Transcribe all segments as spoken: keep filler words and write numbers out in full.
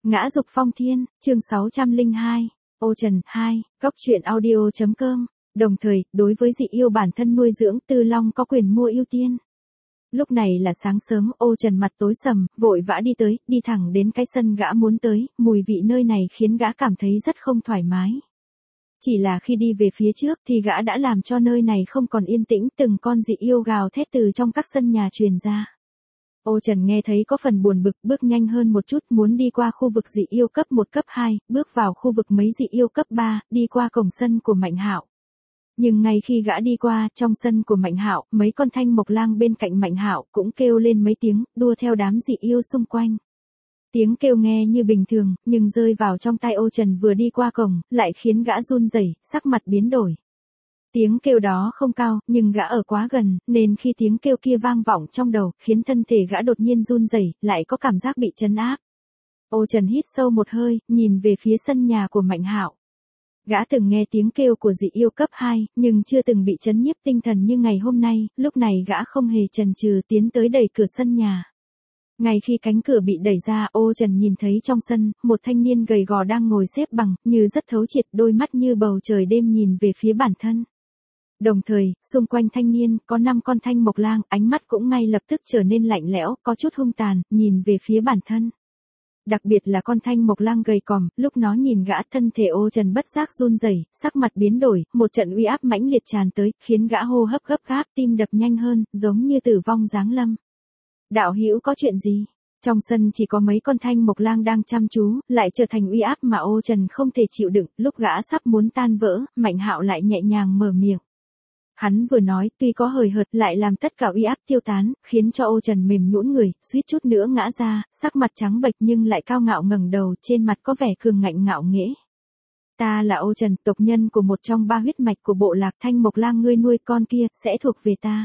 Ngã dục phong thiên, chương sáu trăm lẻ hai, Ô Trần, hai, góc truyện audio chấm com. Đồng thời, đối với dị yêu bản thân nuôi dưỡng, Tư Long có quyền mua ưu tiên. Lúc này là sáng sớm, Ô Trần mặt tối sầm, vội vã đi tới, đi thẳng đến cái sân gã muốn tới, mùi vị nơi này khiến gã cảm thấy rất không thoải mái. Chỉ là khi đi về phía trước thì gã đã làm cho nơi này không còn yên tĩnh, từng con dị yêu gào thét từ trong các sân nhà truyền ra. Ô Trần nghe thấy có phần buồn bực, bước nhanh hơn một chút, muốn đi qua khu vực dị yêu cấp một cấp hai, bước vào khu vực mấy dị yêu cấp ba, đi qua cổng sân của Mạnh Hạo. Nhưng ngay khi gã đi qua, trong sân của Mạnh Hạo, mấy con thanh mộc lang bên cạnh Mạnh Hạo cũng kêu lên mấy tiếng, đua theo đám dị yêu xung quanh. Tiếng kêu nghe như bình thường, nhưng rơi vào trong tai Ô Trần vừa đi qua cổng, lại khiến gã run rẩy, sắc mặt biến đổi. Tiếng kêu đó không cao, nhưng gã ở quá gần, nên khi tiếng kêu kia vang vọng trong đầu, khiến thân thể gã đột nhiên run rẩy, lại có cảm giác bị trấn áp. Ô Trần hít sâu một hơi, nhìn về phía sân nhà của Mạnh Hạo. Gã từng nghe tiếng kêu của dị yêu cấp hai, nhưng chưa từng bị trấn nhiếp tinh thần như ngày hôm nay, lúc này gã không hề chần chừ tiến tới đẩy cửa sân nhà. Ngay khi cánh cửa bị đẩy ra, Ô Trần nhìn thấy trong sân, một thanh niên gầy gò đang ngồi xếp bằng, như rất thấu triệt, đôi mắt như bầu trời đêm nhìn về phía bản thân. Đồng thời, xung quanh thanh niên, có năm con thanh mộc lang, ánh mắt cũng ngay lập tức trở nên lạnh lẽo, có chút hung tàn, nhìn về phía bản thân. Đặc biệt là con thanh mộc lang gầy còm, lúc nó nhìn gã, thân thể Ô Trần bất giác run rẩy, sắc mặt biến đổi, một trận uy áp mãnh liệt tràn tới, khiến gã hô hấp gấp gáp, tim đập nhanh hơn, giống như tử vong giáng lâm. Đạo hữu có chuyện gì? Trong sân chỉ có mấy con thanh mộc lang đang chăm chú, lại trở thành uy áp mà Ô Trần không thể chịu đựng, lúc gã sắp muốn tan vỡ, Mạnh Hạo lại nhẹ nhàng mở miệng. Hắn vừa nói, tuy có hời hợt, lại làm tất cả uy áp tiêu tán, khiến cho Ô Trần mềm nhũn người, suýt chút nữa ngã ra, sắc mặt trắng bệch nhưng lại cao ngạo ngẩng đầu, trên mặt có vẻ cường ngạnh ngạo nghễ. Ta là Ô Trần, tộc nhân của một trong ba huyết mạch của bộ lạc thanh mộc lang ngươi nuôi, con kia sẽ thuộc về ta.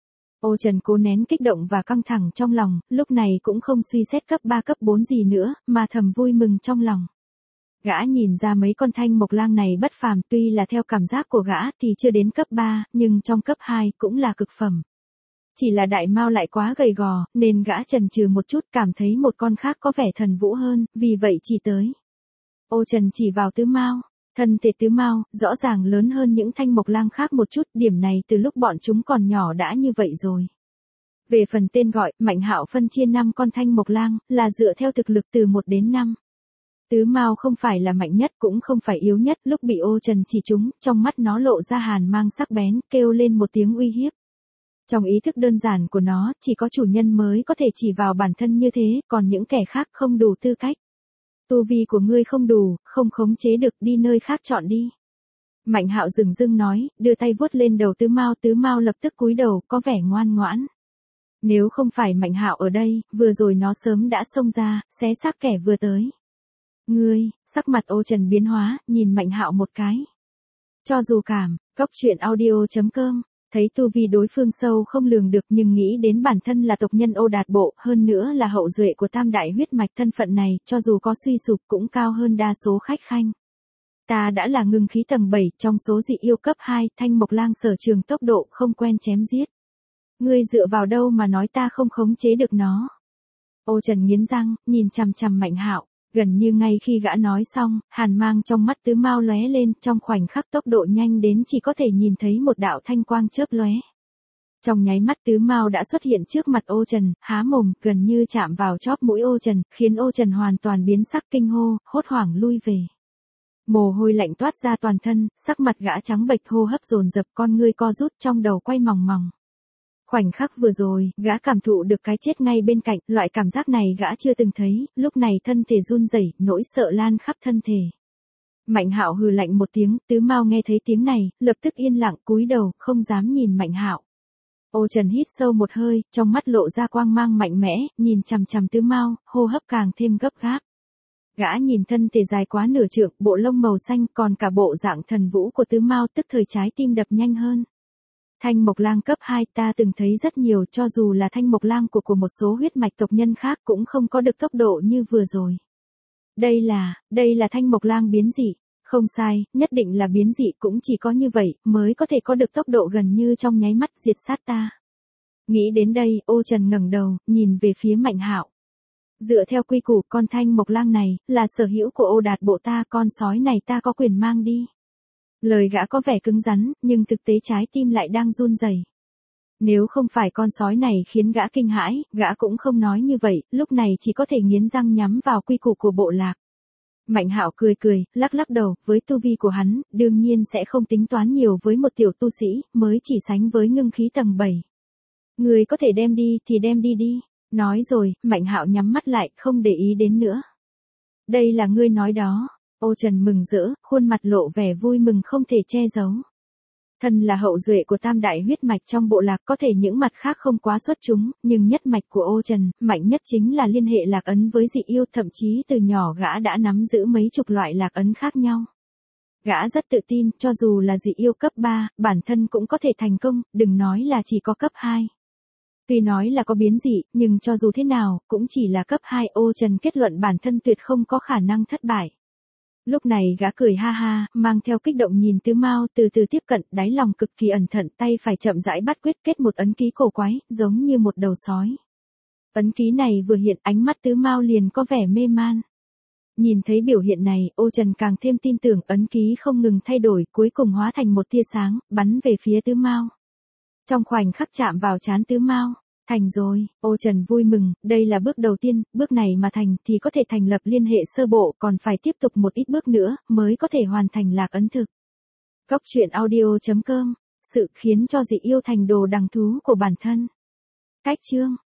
Ô Trần cố nén kích động và căng thẳng trong lòng, lúc này cũng không suy xét cấp ba cấp bốn gì nữa, mà thầm vui mừng trong lòng. Gã nhìn ra mấy con thanh mộc lang này bất phàm, tuy là theo cảm giác của gã thì chưa đến cấp ba, nhưng trong cấp hai cũng là cực phẩm. Chỉ là đại mao lại quá gầy gò, nên gã chần chừ một chút, cảm thấy một con khác có vẻ thần vũ hơn, vì vậy chỉ tới. Ô Trần chỉ vào tứ mao. Thân thể tứ mao, rõ ràng lớn hơn những thanh mộc lang khác một chút, điểm này từ lúc bọn chúng còn nhỏ đã như vậy rồi. Về phần tên gọi, Mạnh Hạo phân chia năm con thanh mộc lang, là dựa theo thực lực từ một đến năm. Tứ mao không phải là mạnh nhất cũng không phải yếu nhất, lúc bị Ô Trần chỉ trúng, trong mắt nó lộ ra hàn mang sắc bén, kêu lên một tiếng uy hiếp. Trong ý thức đơn giản của nó, chỉ có chủ nhân mới có thể chỉ vào bản thân như thế, còn những kẻ khác không đủ tư cách. Tu vi của ngươi không đủ, không khống chế được, đi nơi khác chọn đi. Mạnh Hạo dừng dưng nói, đưa tay vuốt lên đầu tứ mao, tứ mao lập tức cúi đầu, có vẻ ngoan ngoãn. Nếu không phải Mạnh Hạo ở đây, vừa rồi nó sớm đã xông ra, xé xác kẻ vừa tới. Ngươi, sắc mặt Ô Trần biến hóa, nhìn Mạnh Hạo một cái. Cho dù cảm, góc truyện audio chấm com. Thấy tu vi đối phương sâu không lường được, nhưng nghĩ đến bản thân là tộc nhân Ô Đạt Bộ, hơn nữa là hậu duệ của tam đại huyết mạch, thân phận này, cho dù có suy sụp cũng cao hơn đa số khách khanh. Ta đã là ngưng khí tầng bảy, trong số dị yêu cấp hai, thanh mộc lang sở trường tốc độ, không quen chém giết. Ngươi dựa vào đâu mà nói ta không khống chế được nó? Ô Trần nghiến răng, nhìn chằm chằm Mạnh Hạo. Gần như ngay khi gã nói xong, hàn mang trong mắt tứ mao lóe lên, trong khoảnh khắc tốc độ nhanh đến chỉ có thể nhìn thấy một đạo thanh quang chớp lóe. Trong nháy mắt tứ mao đã xuất hiện trước mặt Ô Trần, há mồm, gần như chạm vào chóp mũi Ô Trần, khiến Ô Trần hoàn toàn biến sắc, kinh hô, hốt hoảng lui về. Mồ hôi lạnh toát ra toàn thân, sắc mặt gã trắng bệch, hô hấp dồn dập, con ngươi co rút, trong đầu quay mòng mòng. Khoảnh khắc vừa rồi, gã cảm thụ được cái chết ngay bên cạnh, loại cảm giác này gã chưa từng thấy, lúc này thân thể run rẩy, nỗi sợ lan khắp thân thể. Mạnh Hạo hừ lạnh một tiếng, tứ mao nghe thấy tiếng này, lập tức yên lặng cúi đầu, không dám nhìn Mạnh Hạo. Ô Trần hít sâu một hơi, trong mắt lộ ra quang mang mạnh mẽ, nhìn chằm chằm tứ mao, hô hấp càng thêm gấp gáp. Gã nhìn thân thể dài quá nửa trượng, bộ lông màu xanh, còn cả bộ dạng thần vũ của tứ mao, tức thời trái tim đập nhanh hơn. Thanh mộc lang cấp hai ta từng thấy rất nhiều, cho dù là thanh mộc lang của của một số huyết mạch tộc nhân khác cũng không có được tốc độ như vừa rồi. Đây là, đây là thanh mộc lang biến dị, không sai, nhất định là biến dị, cũng chỉ có như vậy mới có thể có được tốc độ gần như trong nháy mắt diệt sát ta. Nghĩ đến đây, Ô Trần ngẩng đầu, nhìn về phía Mạnh Hạo. Dựa theo quy củ con Thanh Mộc Lang này, là sở hữu của Ô Đạt bộ ta, con sói này ta có quyền mang đi. Lời gã có vẻ cứng rắn, nhưng thực tế trái tim lại đang run rẩy. Nếu không phải con sói này khiến gã kinh hãi, gã cũng không nói như vậy, lúc này chỉ có thể nghiến răng nhắm vào quy củ của bộ lạc. Mạnh Hạo cười cười, lắc lắc đầu, với tu vi của hắn, đương nhiên sẽ không tính toán nhiều với một tiểu tu sĩ, mới chỉ sánh với ngưng khí tầng bảy. Người có thể đem đi thì đem đi đi. Nói rồi, Mạnh Hạo nhắm mắt lại, không để ý đến nữa. Đây là ngươi nói đó. Ô Trần mừng rỡ, khuôn mặt lộ vẻ vui mừng không thể che giấu. Thân là hậu duệ của tam đại huyết mạch trong bộ lạc, có thể những mặt khác không quá xuất chúng, nhưng nhất mạch của Ô Trần, mạnh nhất chính là liên hệ lạc ấn với dị yêu, thậm chí từ nhỏ gã đã nắm giữ mấy chục loại lạc ấn khác nhau. Gã rất tự tin, cho dù là dị yêu cấp ba, bản thân cũng có thể thành công, đừng nói là chỉ có cấp hai. Tuy nói là có biến dị, nhưng cho dù thế nào, cũng chỉ là cấp hai. Ô Trần kết luận bản thân tuyệt không có khả năng thất bại. Lúc này gã cười ha ha, mang theo kích động nhìn Tứ Mao, từ từ tiếp cận, đáy lòng cực kỳ ẩn thận, tay phải chậm rãi bắt quyết, kết một ấn ký cổ quái, giống như một đầu sói. Ấn ký này vừa hiện, ánh mắt Tứ Mao liền có vẻ mê man. Nhìn thấy biểu hiện này, Ô Trần càng thêm tin tưởng, ấn ký không ngừng thay đổi, cuối cùng hóa thành một tia sáng, bắn về phía Tứ Mao. Trong khoảnh khắc chạm vào trán Tứ Mao, thành rồi. Ô Trần vui mừng, đây là bước đầu tiên, bước này mà thành thì có thể thành lập liên hệ sơ bộ, còn phải tiếp tục một ít bước nữa, mới có thể hoàn thành lạc ấn thực. Góc truyện audio chấm com, sự khiến cho dị yêu thành đồ đằng thú của bản thân. Cách chương